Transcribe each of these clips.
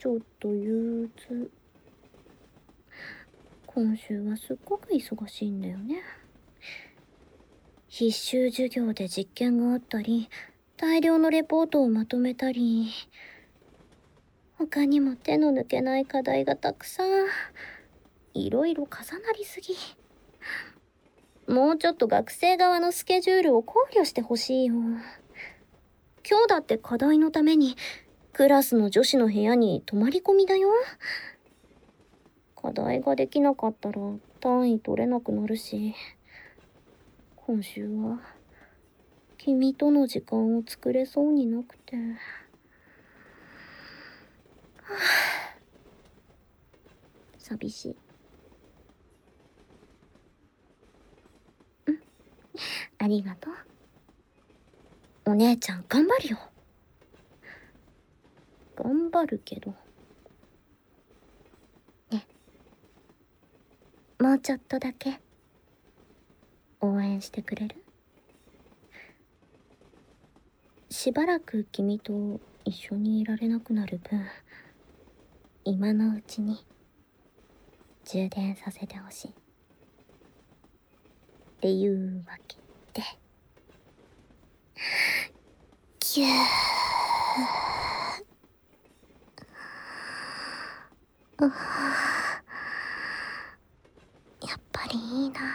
ちょっと憂鬱。今週はすっごく忙しいんだよね。必修授業で実験があったり、大量のレポートをまとめたり、他にも手の抜けない課題がたくさん。いろいろ重なりすぎ。もうちょっと学生側のスケジュールを考慮してほしいよ。今日だって課題のためにクラスの女子の部屋に泊まり込みだよ。課題ができなかったら単位取れなくなるし、今週は君との時間を作れそうになくて。寂しい。ありがとう。お姉ちゃん頑張るよ。頑張るけど。ね。もうちょっとだけ応援してくれる？しばらく君と一緒にいられなくなる分、今のうちに充電させてほしい。っていうわけで。キュー。やっぱりいいな。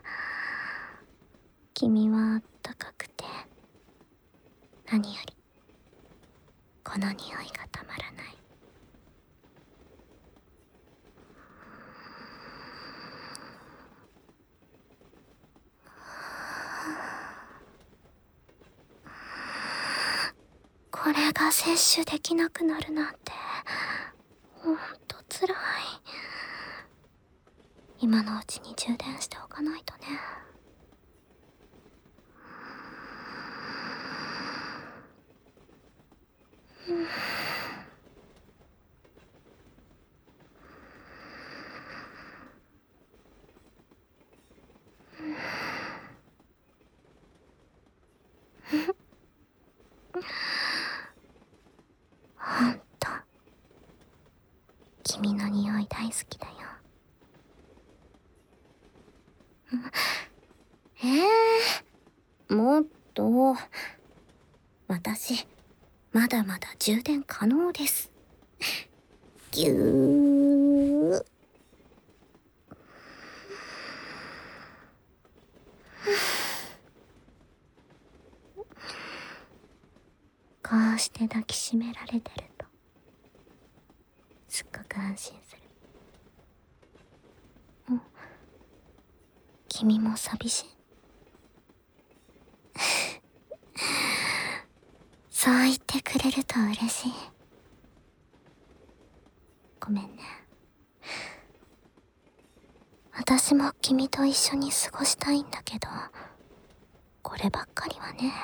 君はあったかくて、何よりこの匂いがたまらない。これが摂取できなくなるなんて、ほんとつらい。今のうちに充電しておかないとね。ほんと君の匂い大好きだよ。もっと。私まだまだ充電可能です。ぎゅー。こうして抱きしめられてるとすっごく安心する。君も寂しい？そう言ってくれると嬉しい。ごめんね。私も君と一緒に過ごしたいんだけど、こればっかりはね。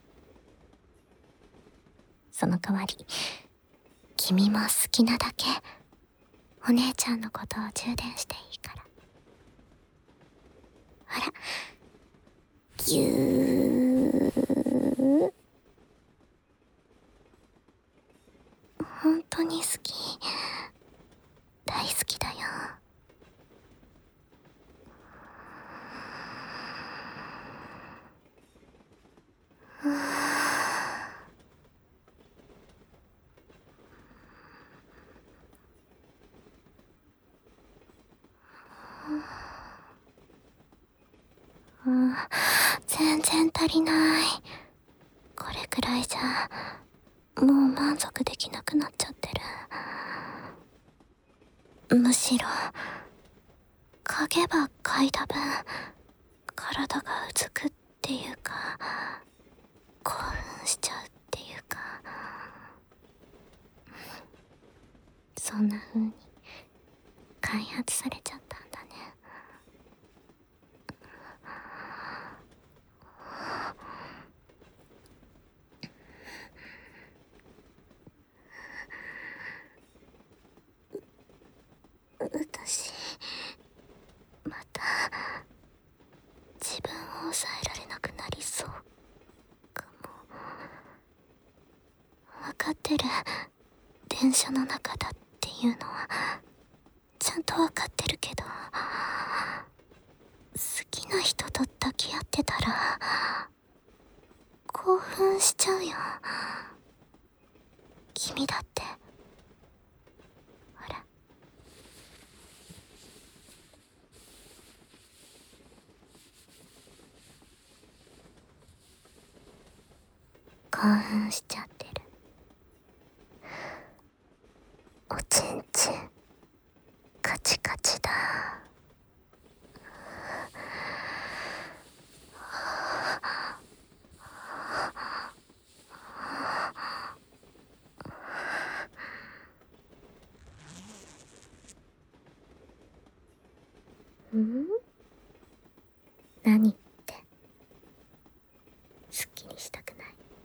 その代わり君も好きなだけお姉ちゃんのことを充電していいから。ほら、ぎゅー。本当に好き。大好きだよ。全然足りない。これくらいじゃもう満足できなくなっちゃってる。むしろ嗅げば嗅いだ分体がうずくっていうか、興奮しちゃうっていうか、そんな風に開発されちゃったんだね。私また自分を抑えられなくなりそうかも。分かってる。電子所の中だっていうのはちゃんとわかってるけど、好きな人と抱き合ってたら興奮しちゃうよ。君だってほら。興奮しちゃってる。おちんちんカチカチだ。ん？何って。すっきりしたくない？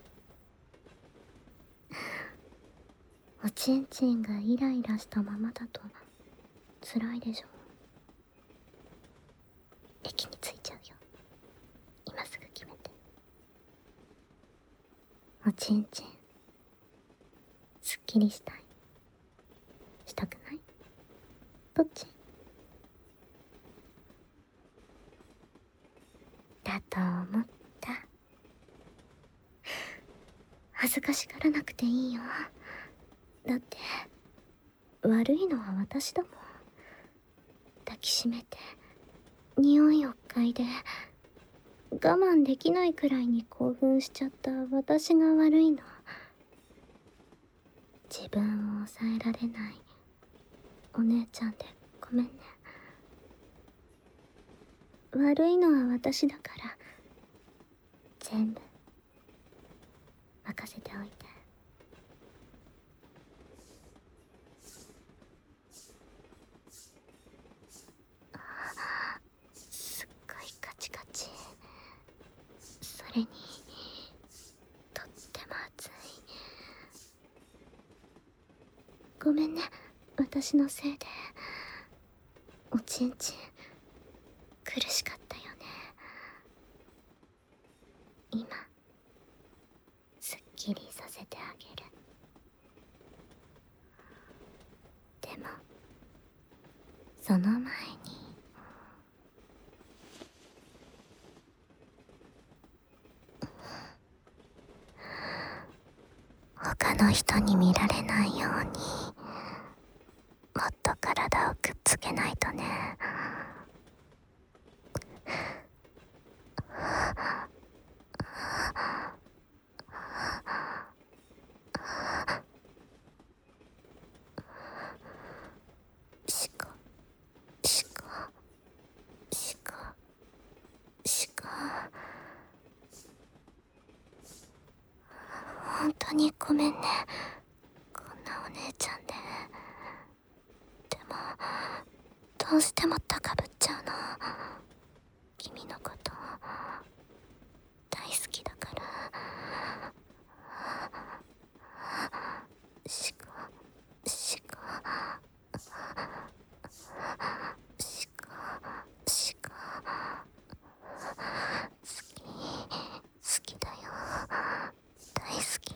おちんちんがイライラしたままだと辛いでしょ。駅に着いちゃうよ。今すぐ決めて。おちんちんすっきりしたい？したくない？どっち？だと思った。恥ずかしがらなくていいよ。だって悪いのは私だもん。抱きしめて匂いを嗅いで我慢できないくらいに興奮しちゃった私が悪いの。自分を抑えられないお姉ちゃんでごめんね。悪いのは私だから全部任せておいて。すっごいカチカチ。それにとっても熱い。ごめんね、私のせいで。おちんちん苦しかったよね。今すっきりさせてあげる。でもその前に他の人に見られないようにもっと体をくっつけないとね。しこしこしこしこ。本当にごめんね、こんなお姉ちゃんで。でもどうしても高ぶっちゃうの。君のこと大好きだから。しこしこしこしこ。好きだよ、大好き。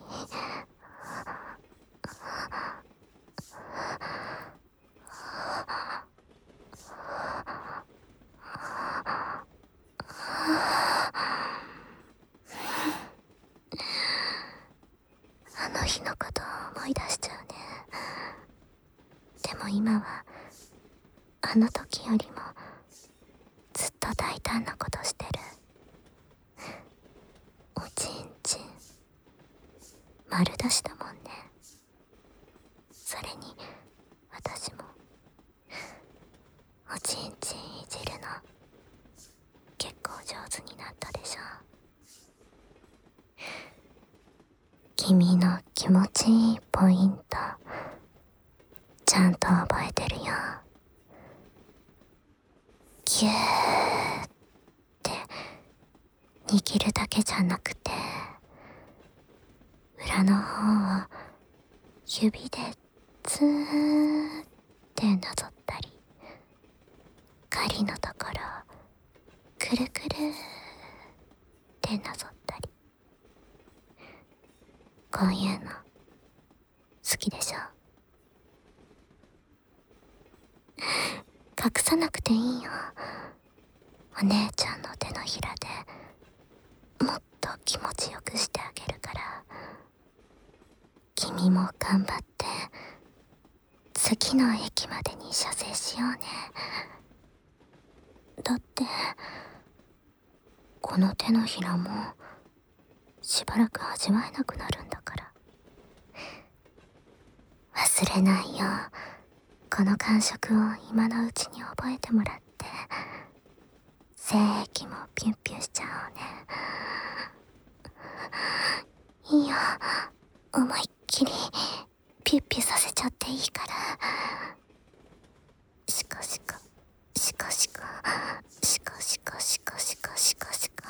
あの日のことを思い出しちゃうね。でも今はあの時よりもずっと大胆なことしてる。おちんちん丸出しだもんね。それに私もおちんちんいじるの結構上手になったでしょ。君の気持ちいいポイントちゃんと覚えてるよ。ギューって握るだけじゃなくて裏の方を指でツーってなぞったり、針のところをくるくるってなぞったり。こういうの好きでしょ。 隠さなくていいよ。お姉ちゃんの手のひらでもっと気持ちよくしてあげるから。君も頑張って次の駅までに射精しようね。だってこの手のひらもしばらく味わえなくなるんだから。忘れないよ。この感触を今のうちに覚えてもらって、精液もピュンピュンしちゃおうね。いいよ、思いっきりピュッピュさせちゃっていいから。シコシコシコシコシコシコシコシコシコシコ。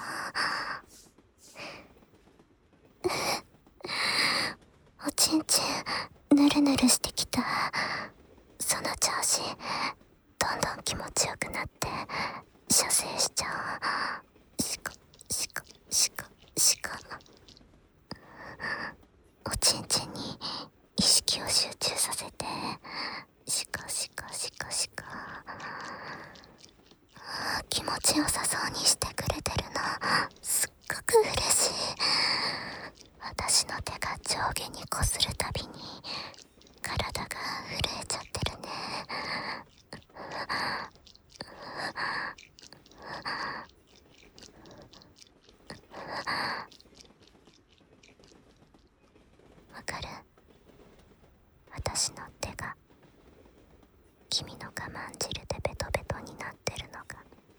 おちんちんぬるぬるしてきた。その調子どんどん気持ちよくなって射精しちゃう。シコシコシコシコ。おちんちんに意識を集中させてシコシコシコシコ。気持ちよさそうにしてくれてるのすっごく嬉しい。私の手が上下にこするたびに体が震えちゃってるね。わかる？私の手が君の我慢汁でベトベトになってるのが。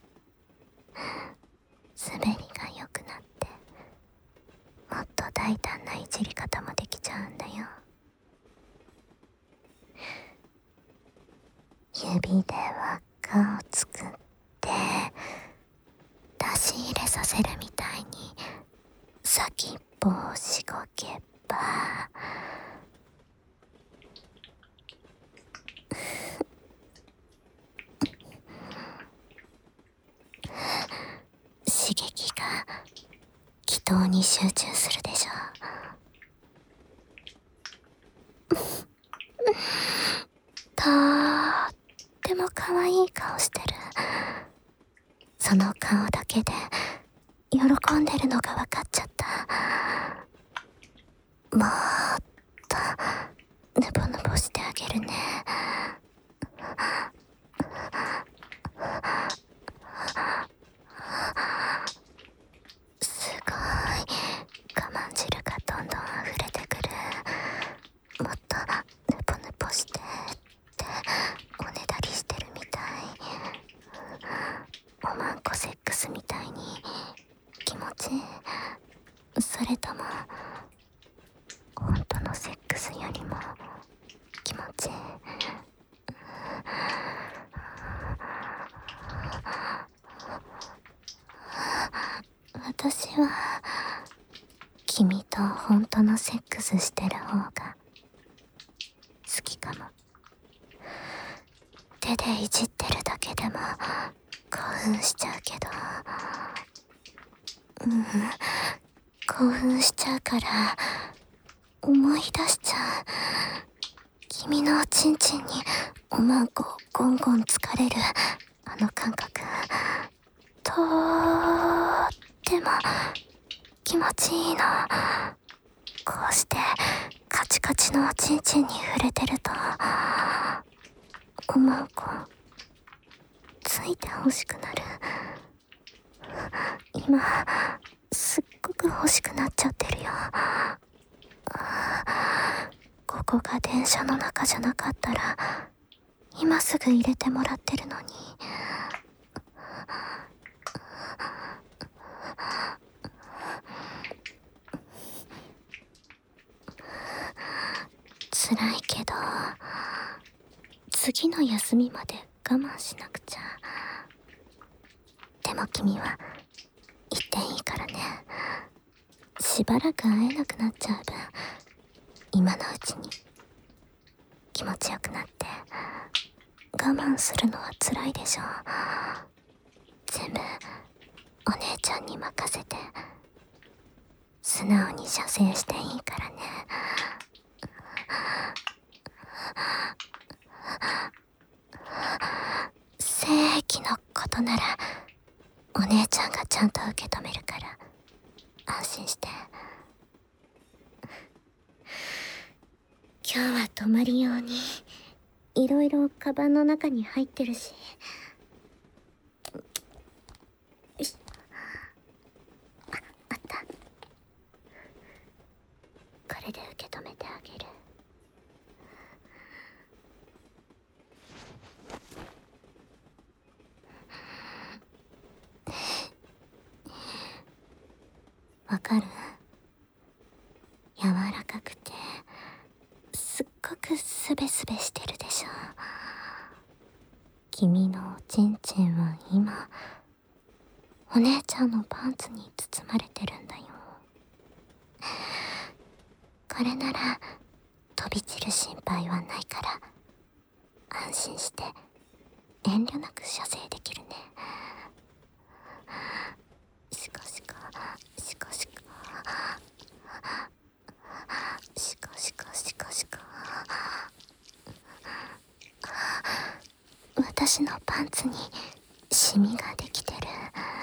滑りが良くなってもっと大胆ないじり方もできちゃうんだよ。指で輪っかを作って出し入れさせるみたいに先っぽをしごけば刺激が気筒に集中するでしょ。とっても可愛い顔してる。その顔だけで喜んでるのが分かっちゃった。もっとぬぼぬぼしてあげるね。すごい我慢汁がどんどん溢れてくる。もっとぬぼぬぼしてっておねだりしてるみたい。おまんこセックスみたいに気持ちいい？それとも本当のセックスよりも気持ちいい？私は君と本当のセックスしてる方が好きかも。手でいじってるだけでも興奮しちゃうけど、興奮しちゃうから思い出しちゃう。君のおちんちんにおまんこをゴンゴンつかれるあの感覚、とーっても気持ちいいの。こうしてカチカチのおちんちんに触れてるとおまんこついて欲しくなる。今すっごく欲しくなっちゃってるよ。ここが電車の中じゃなかったら今すぐ入れてもらってるのに。辛いけど次の休みまで我慢しなくちゃ。でも君は言っていいからね。しばらく会えなくなっちゃう分今のうちに気持ちよくなって我慢するのは辛いでしょ。全部お姉ちゃんに任せて素直に射精していいからね。 ことならお姉ちゃんがちゃんと受け止めるから安心して。今日は泊まり用にいろいろカバンの中に入ってるし。よし、あった。これで受け止めてあげる。わかる？柔らかくてすっごくスベスベしてるでしょ。君のおちんちんは今お姉ちゃんのパンツに包まれてるんだよ。これなら飛び散る心配はないから安心して遠慮なく射精できるね。シコシコシコシコシコシコシコシコ。私のパンツにシミができてる。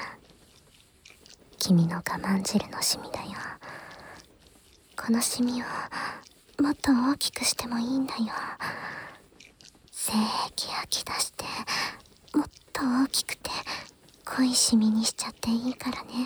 君の我慢汁のシミだよ。このシミをもっと大きくしてもいいんだよ。精液吐き出してもっと大きくて濃いシミにしちゃっていいからね。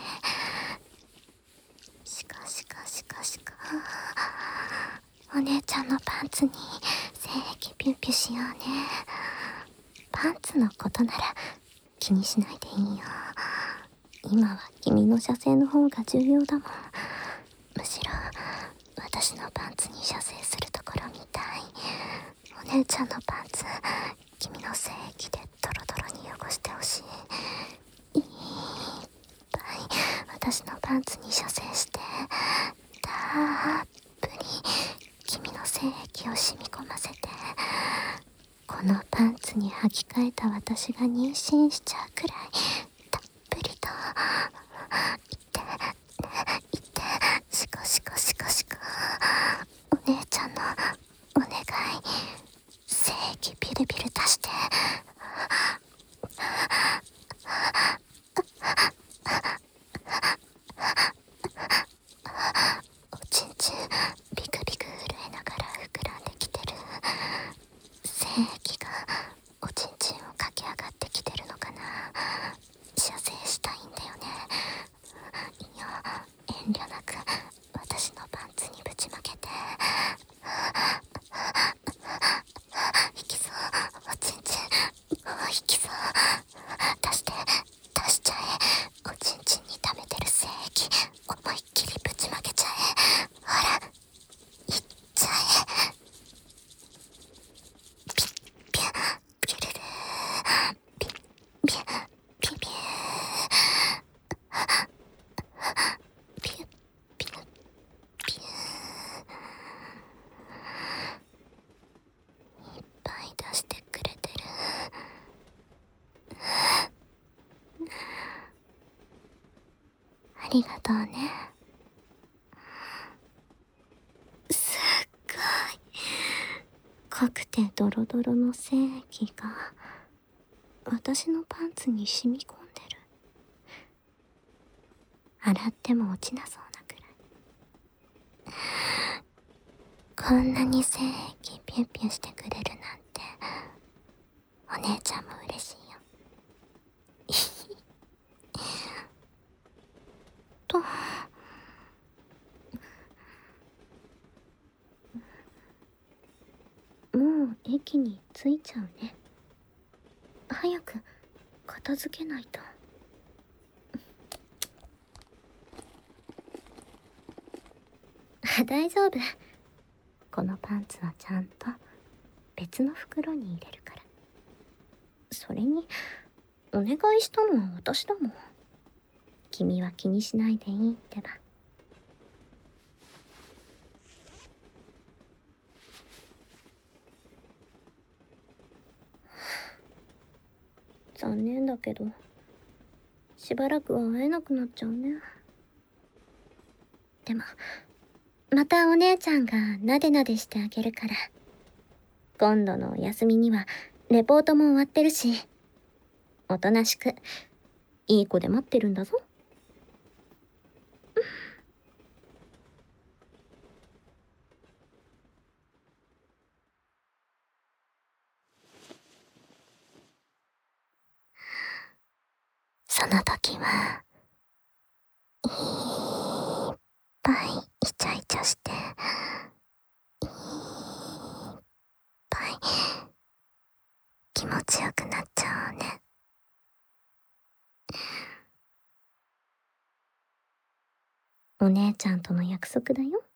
シコシコシコシコ。お姉ちゃんのパンツに精液ピュッピュしようね。パンツのことなら気にしないでいいよ。今は君の射精の方が重要だもん。むしろ私のパンツに射精するところみたい。お姉ちゃんのパンツ君の精液でドロドロに汚してほしい。いっぱい私のパンツに射精してたっぷり君の精液を染み込ませて、このパンツに履き替えた私が妊娠しちゃうくらいたっぷりといっていってシコシコシコシコ。お姉ちゃんのお願い、精液ビルビル出して。おちんちんビクビク震えながら膨らんできてる。精液がおちんちんを駆け上がってきてるのかな。射精したいんだよね。いいよ、遠慮なく私のパンツにぶちまけて。引きそう、おちんちんもう引きそう。出して出しちゃえ。おちんちんに溜めてる精液思いっきりぶちまけちゃえ。ほらいっちゃえ。ピッピュピュルルピッピュピュピュピュピュピュ。いっぱい出してくれてる。ありがとうね。すっごい濃くてドロドロの精液が私のパンツに染み込んでる。洗っても落ちなそうなくらい。こんなに精液ピュッピュしてくれるなんてお姉ちゃんも嬉しいよ。ともう駅に着いちゃうね。早く片付けないと。大丈夫。このパンツはちゃんと別の袋に入れるから。それにお願いしたのは私だもん。君は気にしないでいいってば。残念だけどしばらくは会えなくなっちゃうね。でもまたお姉ちゃんがなでなでしてあげるから。今度のお休みにはレポートも終わってるし、 おとなしく、いい子で待ってるんだぞ。その時は、いっぱいイチャイチャして、いっぱい気持ちよくなっちゃおうね。お姉ちゃんとの約束だよ。